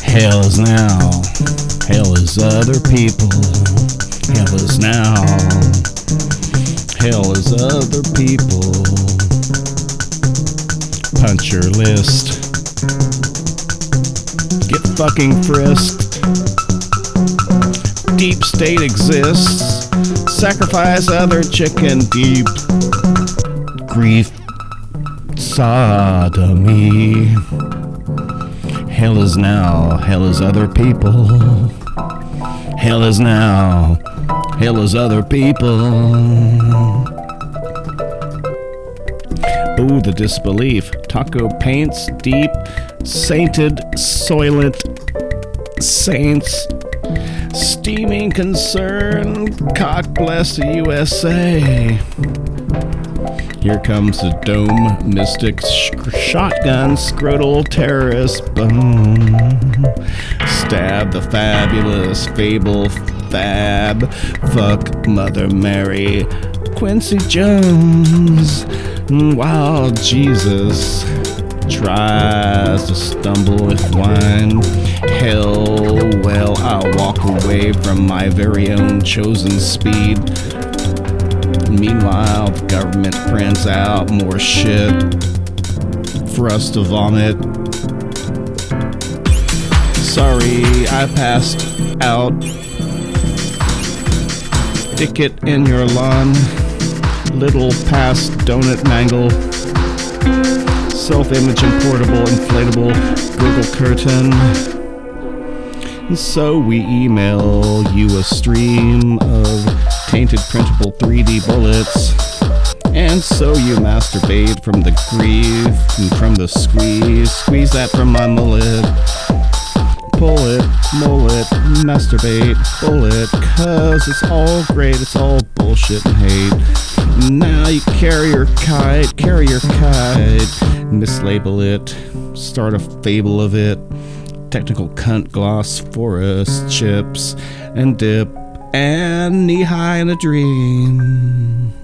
Hell is now. Hell is other people. Hell is now. Hell is other people. Punch your list. Get fucking frisked. Deep state exists. Sacrifice other chicken. Deep grief. Sodomy. Hell is now. Hell is other people. Hell is now. Hell is other people. Oh, the disbelief. Taco paints deep, sainted, soylent saints. Steaming concern. Cock bless the USA. Here comes the dome, mystic, shotgun, scrotal terrorist, boom. Stab the fabulous, fable, fab, fuck Mother Mary, Quincy Jones. While Jesus tries to stumble with wine, hell, well, I'll walk away from my very own chosen speed. Meanwhile, the government prints out more shit for us to vomit. Sorry, I passed out. Stick it in your lawn. Little past donut mangle. Self-imaging portable inflatable wiggle curtain. And so we email you a stream of tainted printable 3D bullets. And so you masturbate from the grief and from the squeeze. Squeeze that from my mullet. Pull it, mullet, masturbate, bullet. Cause it's all great, it's all bullshit and hate. Now you carry your kite, mislabel it, start a fable of it. Technical cunt gloss, forest chips, and dip, and knee high in a dream.